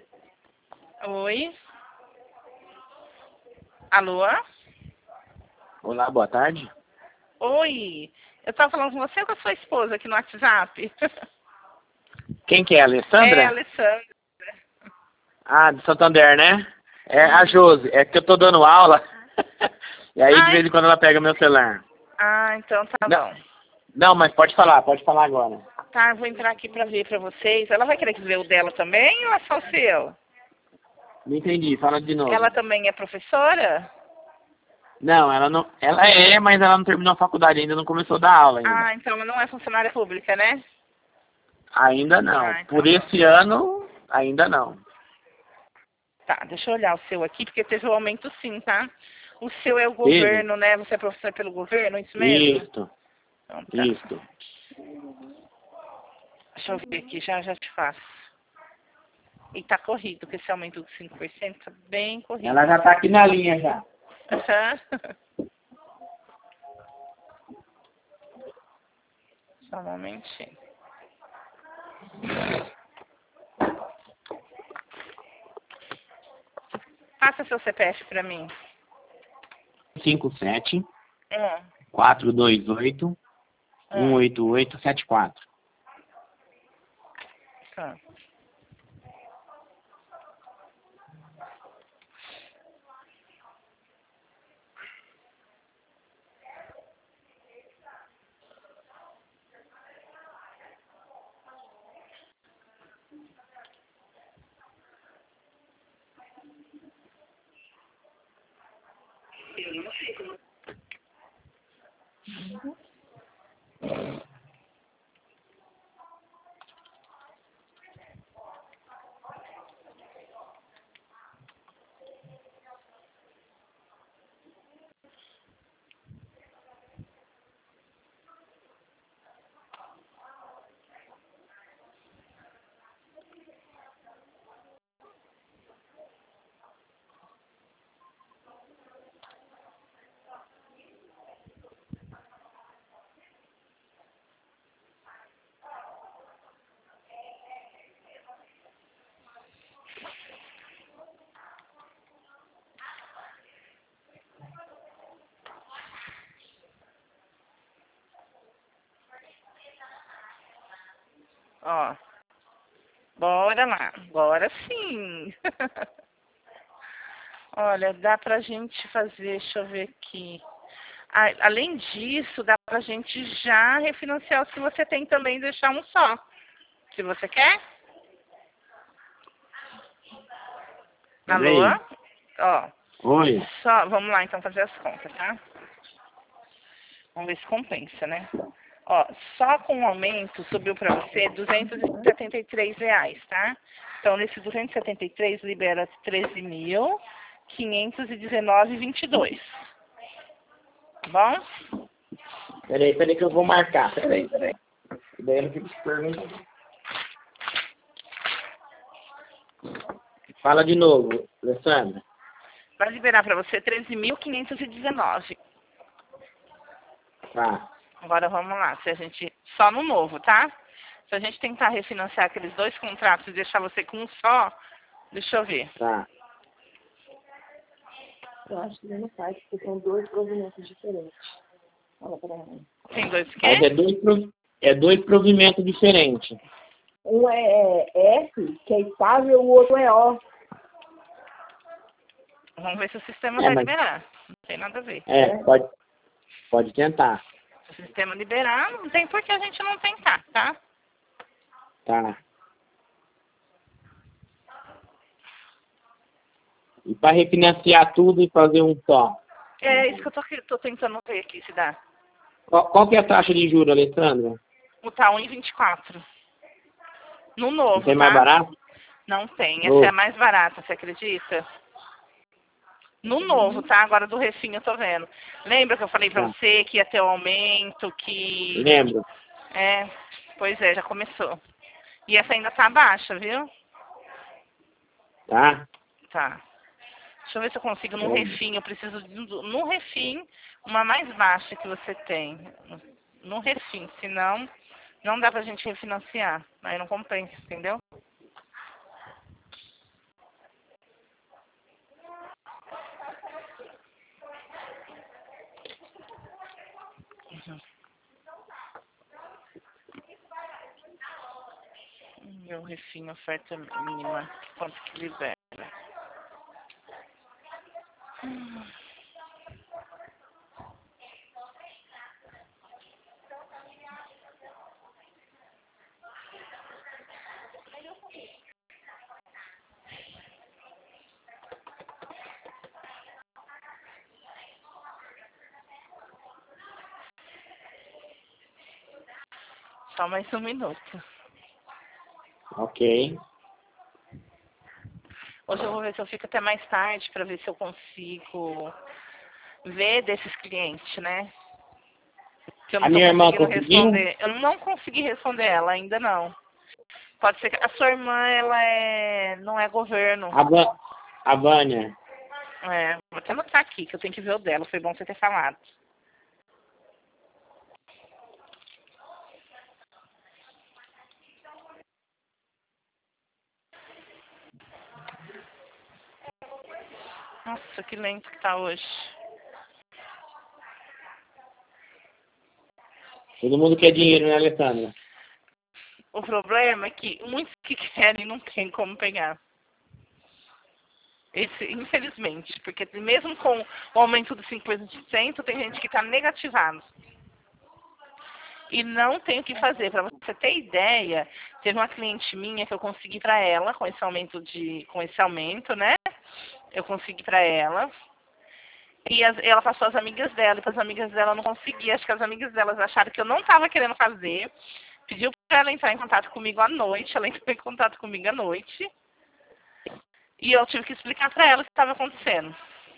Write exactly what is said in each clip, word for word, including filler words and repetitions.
Oi? Alô? Olá, boa tarde. Oi? Eu tava falando com você ou com a sua esposa aqui no WhatsApp? Quem que é, a É, Alessandra? Alessandra. Ah, de Santander, né? É a Hum. Josi. É que eu tô dando aula. E aí, de Ai, vez em quando, ela pega meu celular. ah, então tá Não, bom. não, mas pode falar, pode falar agora. Tá, eu vou entrar aqui pra ver pra vocês. Ela vai querer ver o dela também ou é só o seu? Não entendi, fala de Ela novo. também é professora? Não, ela não. Ela é, mas ela não terminou a faculdade ainda, não começou a dar aula ainda. Ah, então ela não é funcionária pública, né? Ainda não. Ah, Por então tá. esse ano, ainda não. Tá, deixa eu olhar o seu aqui, porque teve um aumento sim, tá? O seu é o Teve? governo, né? Você é professor pelo governo, isso mesmo? Isto, Então tá. isto. Deixa eu ver aqui, já já te faço. E tá corrido, com esse aumento de cinco por cento, tá bem corrido. Ela já tá aqui na linha já. Aham. Só um momentinho. Passa seu C P F pra mim. cinco sete Hum, quatro dois oito um hum, oito oito sete quatro. tá. Ó, bora lá. Bora sim. Olha, dá pra gente fazer, deixa eu ver aqui. Ah, além disso, dá pra gente já refinanciar os que você tem também e deixar um só. Se você quer. Alô? Peraí. Ó, Oi. só, vamos lá então fazer as contas, tá? Vamos ver se compensa, né? Ó, só com o aumento subiu pra você duzentos e setenta e três reais, tá? Então, nesse duzentos e setenta e três libera treze mil quinhentos e dezenove e vinte e dois. Tá bom? Peraí, peraí que eu vou marcar. Peraí, peraí. Daí eu não fico te perguntando. Fala de novo, Alessandra. Vai liberar pra você treze mil quinhentos e dezenove. Tá, Agora vamos lá, se a gente. Só no novo, tá? Se a gente tentar refinanciar aqueles dois contratos e deixar você com um só, deixa eu ver. tá. Eu acho que ele não faz, porque são dois provimentos diferentes. Fala pra mim. Tem dois Mas quê? é dois, prov- é dois provimentos diferentes. Um é F, que é estável, o outro é O. Vamos ver se o sistema É, vai mas. liberar. Não tem nada a ver. É, pode, pode tentar. Se o sistema liberar, não tem por que a gente não tentar, tá? Tá. E para refinanciar tudo e fazer um só. É isso que eu tô, tô tentando ver aqui, se dá. Qual, qual que é a taxa de juros, Alessandra? O tá um e vinte e quatro. No Não novo, tem mais tá? barato? Não tem. Essa é a Novo. mais barata, você acredita? No novo, tá? Agora do Refinho eu tô vendo. Lembra que eu falei pra Tá. você que ia ter um aumento, que... Lembro. É, pois é, já começou. E essa ainda tá baixa, viu? Tá? Tá. Deixa eu ver se eu consigo no Lembro. Refim. Eu preciso, de- no Refim, uma mais baixa que você tem. No Refim, senão não dá pra gente refinanciar. Aí não compensa, entendeu? Meu refim, oferta mínima. Quanto que libera? Hum. Só mais um minuto. Ok. Hoje eu vou ver se eu fico até mais tarde para ver se eu consigo ver desses clientes, né? Que eu não A tô minha irmã conseguindo conseguiu? responder. Eu não consegui responder ela, ainda não. Pode ser que a sua irmã, ela é, não é governo. A, Van... a Vânia. É, vou até anotar aqui, que eu tenho que ver o dela. Foi bom você ter falado. Nossa, que lento que tá hoje. Todo mundo quer dinheiro, né, Alessandra? O problema é que muitos que querem não tem como pegar. Esse, infelizmente, porque mesmo com o aumento do cinco por cento, tem gente que está negativado. E não tem o que fazer. Para você ter ideia, teve uma cliente minha que eu consegui para ela, com esse aumento de, com esse aumento, né? Eu consegui para ela. E as, ela passou as amigas dela, e para as amigas dela não conseguia. Acho que as amigas delas acharam que eu não estava querendo fazer. Pediu para ela entrar em contato comigo à noite. Ela entrou em contato comigo à noite. E eu tive que explicar para ela o que estava acontecendo.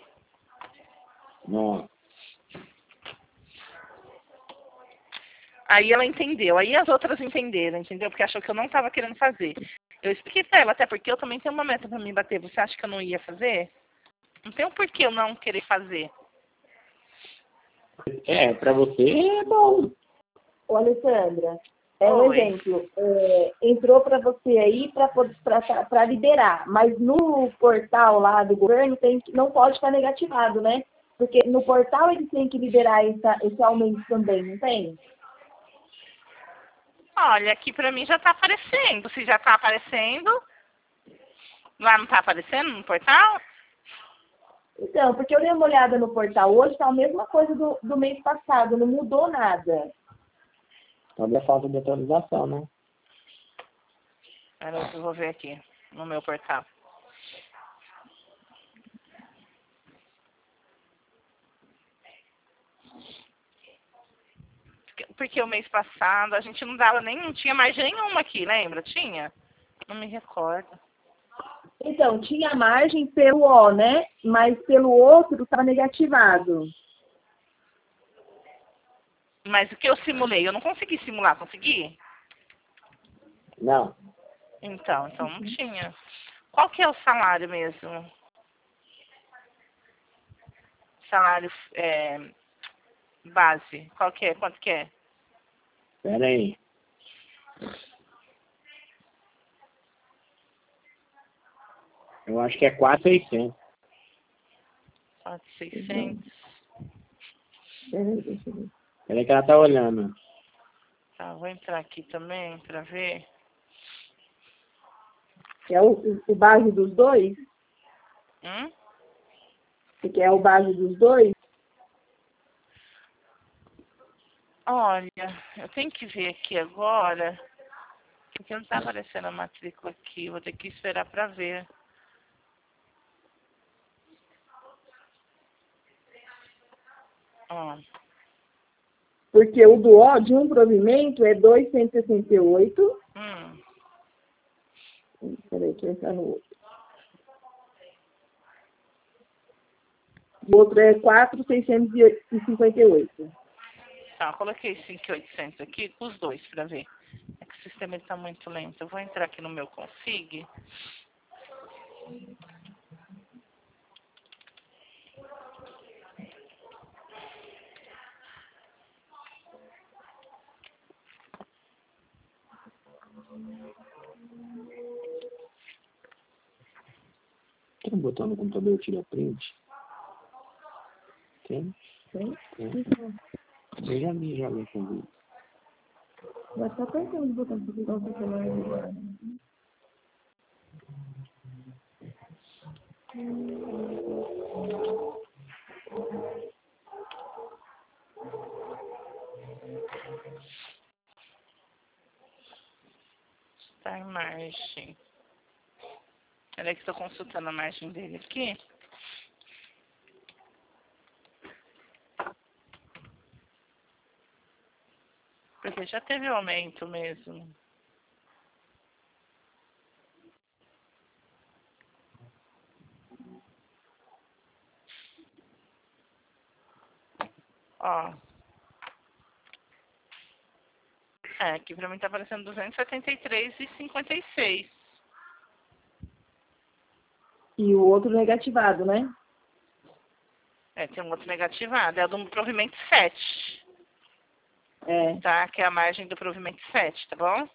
Não. Aí ela entendeu. Aí as outras entenderam, entendeu? Porque achou que eu não estava querendo fazer. Eu expliquei para ela, até porque eu também tenho uma meta para me bater. Você acha que eu não ia fazer? Não tem um porquê eu não querer fazer. É, pra você é bom. Ô, Alessandra, é um Oi. exemplo. É, entrou para você aí para liberar, mas no portal lá do governo tem, que- não pode estar negativado, né? Porque no portal eles têm que liberar essa, esse aumento também, não tem? Olha, aqui pra mim já tá aparecendo. Se já tá aparecendo, lá não tá aparecendo no portal? Então, porque eu dei uma olhada no portal hoje, está a mesma coisa do, do mês passado, não mudou nada. Só da falta de atualização, né? Pera, eu vou ver aqui no meu portal. Porque- Porque o mês passado a gente não dava nem, não tinha margem nenhuma aqui, lembra? Tinha? Não me recordo. Então, tinha margem pelo O, né? Mas pelo outro estava negativado. Mas o que eu simulei? Eu não consegui simular, consegui? Não. Então, então não tinha. Qual que é o salário mesmo? Salário é, base. Qual que é? Quanto que é? Pera aí. Eu acho que é quatro mil e seiscentos. quatro mil e seiscentos. Peraí, deixa eu ver. Pera aí que ela tá olhando. Tá, vou entrar aqui também pra ver. É o, o, o base dos dois? Hum? Você quer o base dos dois? Olha, eu tenho que ver aqui agora. Porque não tá aparecendo a matrícula aqui. Vou ter que esperar pra ver. Ó. Porque o do O de um provimento é duzentos e sessenta e oito. Hum. Peraí, deixa eu entrar no outro. O outro é quatro mil seiscentos e cinquenta e oito. Tá, coloquei cinco mil e oitocentos aqui, os dois, pra ver. É que o sistema ele tá muito lento. Eu vou entrar aqui no meu config. Tem um botão no computador tira print? Tem? Tem? Tem. Eu já vi, já vi com Vai só apertando os botões para pegar o seu celular agora. Tá em margem. Peraí que estou consultando a margem dele aqui. Porque já teve aumento mesmo. Ó. É, aqui pra mim tá aparecendo duzentos e setenta e três e cinquenta e seis. E o outro negativado, né? É, tem um outro negativado. É o do provimento sete. É. Tá? Que é a margem do provimento sete, tá bom?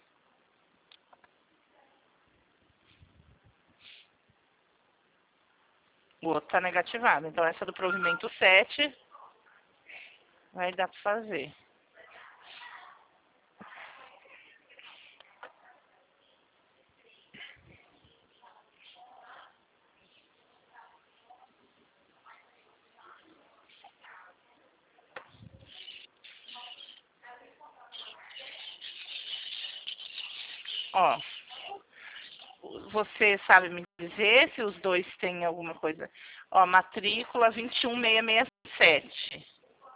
O outro tá negativado. Então, essa do provimento sete vai dar pra fazer. Ó, você sabe me dizer se os dois têm alguma coisa? Ó, matrícula vinte e um mil seiscentos e sessenta e sete.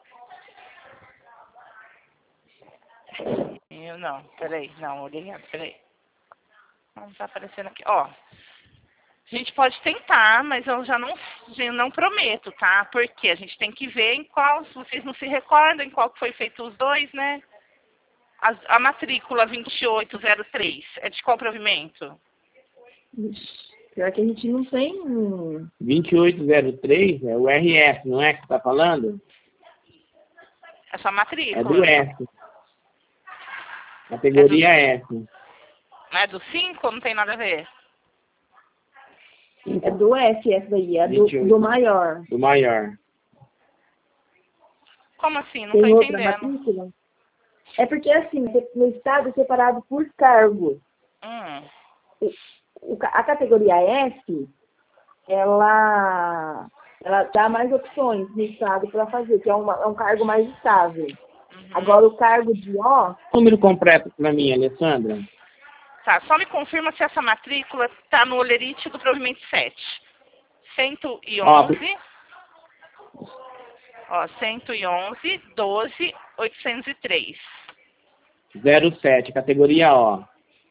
Eu não, peraí, não, olhei errado, peraí. Não tá aparecendo aqui. Ó, a gente pode tentar, mas eu já não, já não prometo, tá? Porque a gente tem que ver em qual, se vocês não se recordam, em qual que foi feito os dois, né? A, a matrícula vinte e oito zero três é de qual provimento? Ixi, pior que a gente não tem. vinte e oito zero três é o R S, não é que você tá falando? É só matrícula. É do S. Categoria É do, S. é do cinco? Não tem nada a ver. É do S essa daí, é do, do maior. Do maior. Como assim? Não Tem tô outra entendendo. matrícula? É porque assim, no estado é separado por cargo. Hum. O, a categoria S, ela, ela dá mais opções no estado para fazer, que é, uma, é um cargo mais estável. Uhum. Agora o cargo de O... Número completo para mim, Alessandra. Tá, só me confirma se essa matrícula tá no olerite do provimento sete. cento e onze. Ó, ó cento e onze, doze, oitocentos e três. zero sete, categoria O.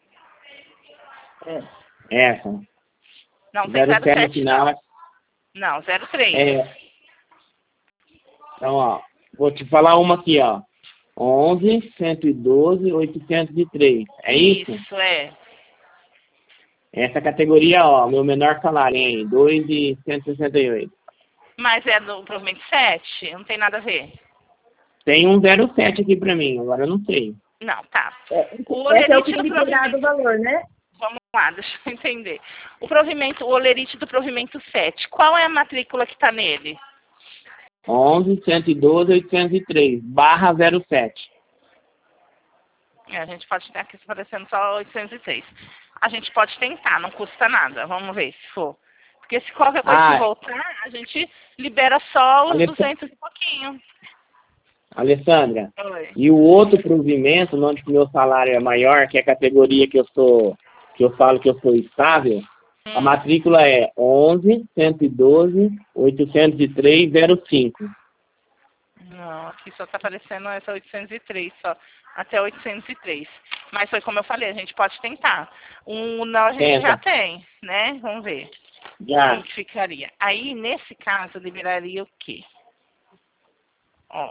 É. Essa. Não, tem zero sete no final. não. Não, zero três. É. Então, ó, vou te falar uma aqui, ó. onze, cento e doze, oitocentos e três. É isso? Isso, é. Essa categoria, ó, meu menor salário, hein? dois mil cento e sessenta e oito. Mas é do provimento sete? Não tem nada a ver. Tem um zero sete aqui pra mim, agora eu não sei. Não, tá. É, O esse é o que olerite tem do liberado provimento... o valor, né? Vamos lá, deixa eu entender. O provimento, o olerite do provimento sete, qual é a matrícula que está nele? onze, cento e doze, oitocentos e três, barra zero sete. É, a gente pode ter aqui aparecendo só oitocentos e três. A gente pode tentar, não custa nada. Vamos ver se for. Porque se qualquer coisa Ah, que voltar, a gente libera só os Alessandra, duzentos e pouquinho. Alessandra, Oi. e o outro provimento, onde o meu salário é maior, que é a categoria que eu sou, que eu falo que eu sou estável, Hum. a matrícula é onze, cento e doze, oitocentos e três, zero cinco. Não, aqui só está aparecendo essa oitocentos e três, só. Até oitocentos e três. Mas foi como eu falei, a gente pode tentar. Um não a gente Tenta. já tem, né? Vamos ver. Já. Como que ficaria? Aí, nesse caso, liberaria o quê? Ó.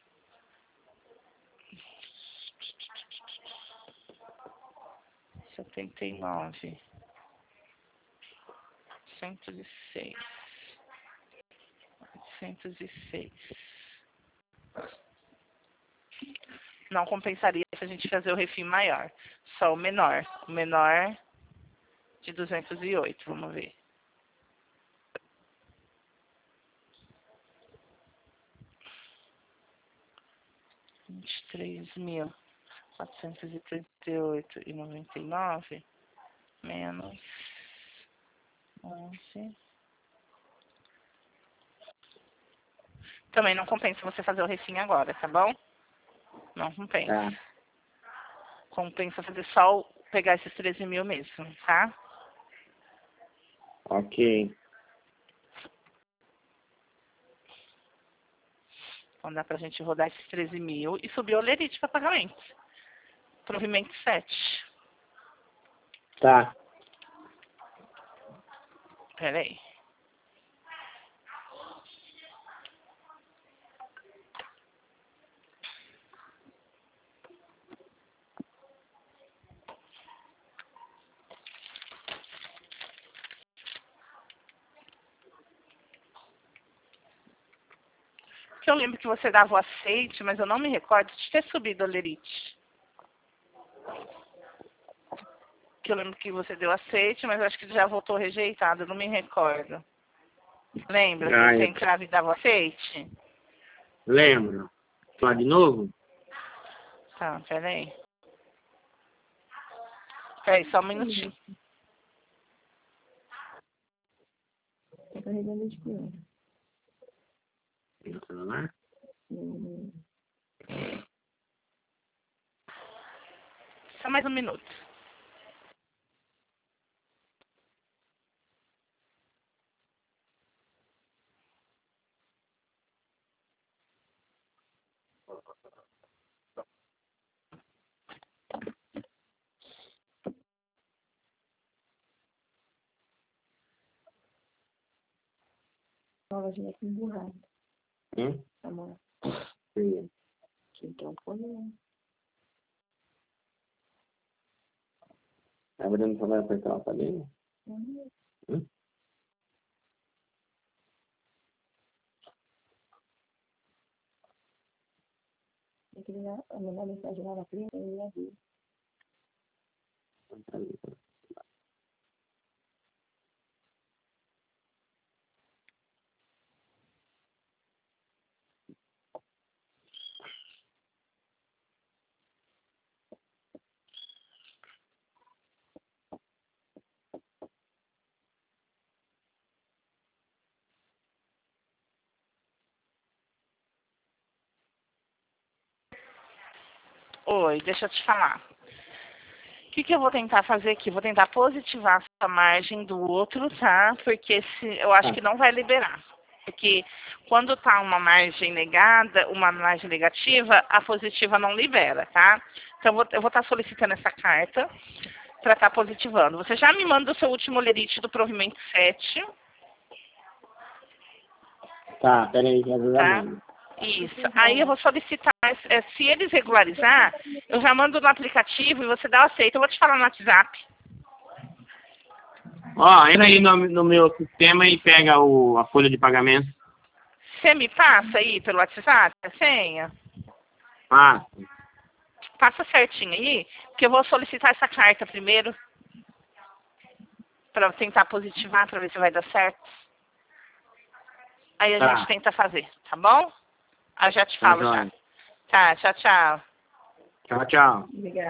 setenta e nove. cento e seis. oitocentos e seis. Não compensaria se a gente fazer o refim maior. Só o menor. O menor de duzentos e oito. Vamos ver. vinte e três mil quatrocentos e trinta e oito e noventa e nove menos onze Também não compensa você fazer o refim agora, tá bom? Não compensa. Tá. Compensa fazer só o, pegar esses treze mil mesmo, tá? Ok. Então dá pra gente rodar esses treze mil e subir o olerite para pagamento. Provimento sete. Tá. Pera aí. Que eu lembro que você dava o aceite, mas eu não me recordo de ter subido o olerite. Que eu lembro que você deu aceite, mas eu acho que já voltou rejeitado, eu não me recordo. Lembra Ah, que você eu- entrava e dava aceite? Lembro. Falar de novo? Tá, peraí. Peraí, só um minutinho. Tá carregando de pior. No celular? Hum. Só mais um minuto. Nova já é com burrada. Hum? Amor. Sim. Então, põe. A Bruna só vai apertar o aparelho? Uhum. Hum? Tem que ligar, mandar mensagem lá na prima e ia ver. Oi, deixa eu te falar. O que, que eu vou tentar fazer aqui? Vou tentar positivar essa margem do outro, tá? Porque se, eu acho Tá. que não vai liberar. Porque quando tá uma margem negada, uma margem negativa, a positiva não libera, tá? Então eu vou, eu vou estar solicitando essa carta para estar positivando. Você já me manda o seu último lerite do provimento sete, Tá, peraí, já já tá? mando. Isso. Aí eu vou solicitar, é, se eles regularizar, eu já mando no aplicativo e você dá o aceito. Eu vou te falar no WhatsApp. Ó, entra aí no, no meu sistema e pega o, a folha de pagamento. Você me passa aí pelo WhatsApp a senha? Ah, Passa certinho aí, que eu vou solicitar essa carta primeiro. Para tentar positivar, para ver se vai dar certo. Aí a Tá. gente tenta fazer, tá bom? Aí eu já te Tá falo já. jóia. Tá, tchau, tchau. Tchau, tchau. Obrigada.